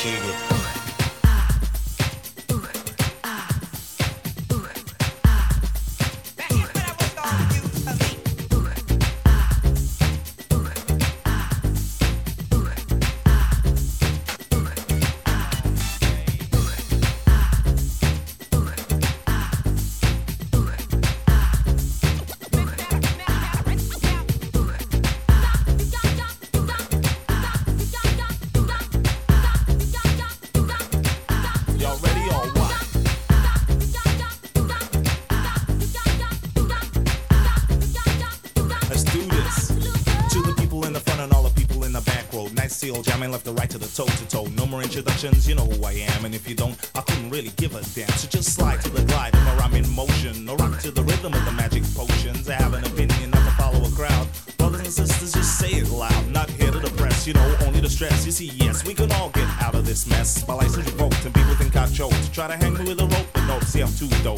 Dig it. Jamming left to right to the toe to toe. No more introductions, you know who I am. And if you don't, I couldn't really give a damn. So just slide to the glide, or I'm in motion. Or rock to the rhythm of the magic potions. I have an opinion, not to follow a crowd. Brothers and sisters, just say it loud. Not here to depress, you know, only to stress. You see, yes, we can all get out of this mess. My license revoked and people think I choked. Try to hang me with a rope, but no, see, I'm too dope.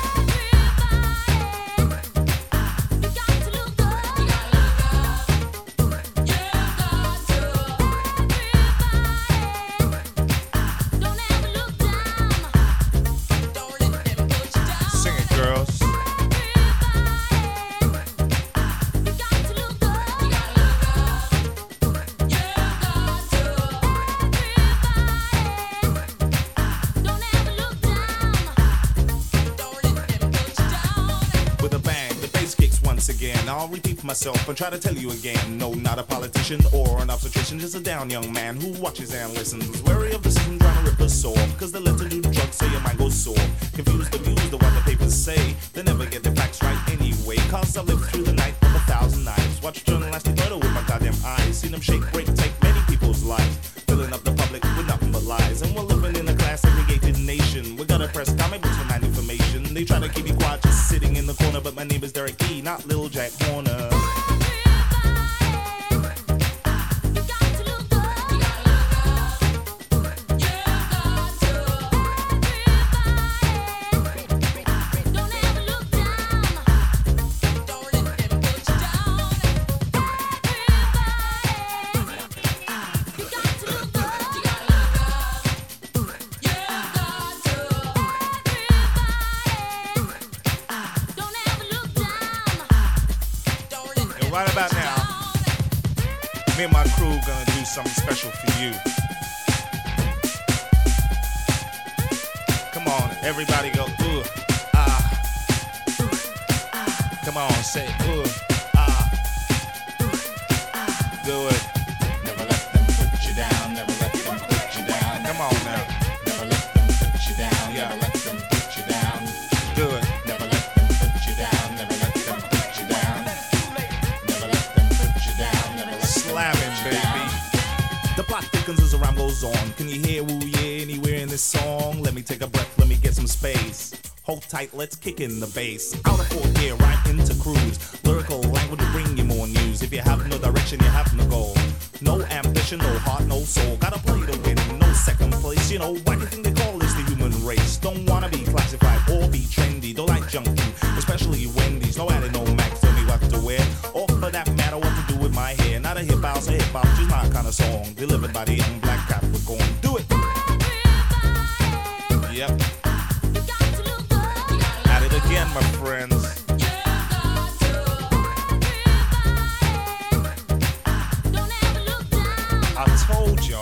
I'll repeat for myself and try to tell you again. No, not a politician or an obstetrician, just a down young man who watches and listens. Wary of the system trying to rip us off, cause they let to do the drugs so your mind goes sore. Confused, amused at what the papers say. They never get their facts right anyway. Cause I lived through the night of 1,000 nights. Watched journalistic murder with my goddamn eyes. Seen them shake, break, take many people's lives. Filling up the public with nothing but lies. And we're living in a class segregated nation. We gotta press comic books for 9 information. They try to keep me quiet just sitting in the corner, but my name is Derek E, not Lil Jack Horner. Right about now, me and my crew gonna do something special for you. Come on, everybody go, ooh, ah. Come on, say, ooh, ah. Do it. Never let them put you down, never let them put you down. Come on now. Never let them put you down, Yeah. never let them put you down. Do it. Never let them put you down, never let them put you down. Never let them put you down, never let them Slamming, put you baby. down. The plot thickens as the rhyme goes on. Can you hear woo yeah anywhere in this song? Let me take a breath, let me get some space. Hold tight, let's kick in the bass. Out of fourth gear, right into cruise. Lyrical language will bring you more news. If you have no direction, you have no goal. No ambition, no heart, no soul. Gotta play to win, no second place. You know, why do you think they call this the human race? Don't wanna be classified or be trendy. Don't like junk food, especially Wendy's. No added, no max, tell me what to wear. Or for that matter, what to do with my hair. Not a hip house, a hip hop, just my kind of song. Delivered by the young black Capricorn. Do it! Yep. At it again, my friends. I told y'all.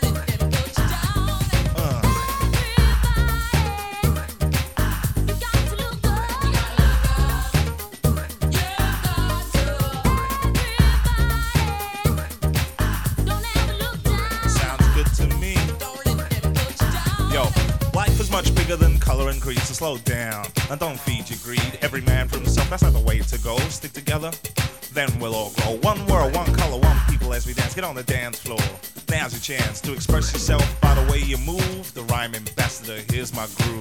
Sounds good to me. Yo, life is much bigger than color and creed, so slow down and don't feed your greed. Every man for himself, that's not the way to go. Stick together, then we'll all grow. One world, one color, one people as we dance. Get on the dance floor. Now's your chance to express yourself by the way you move. The rhyme ambassador, here's my groove.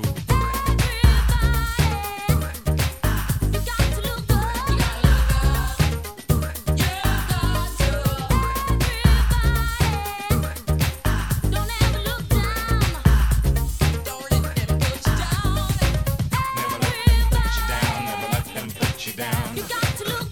Never let them put you down, never let them put you down.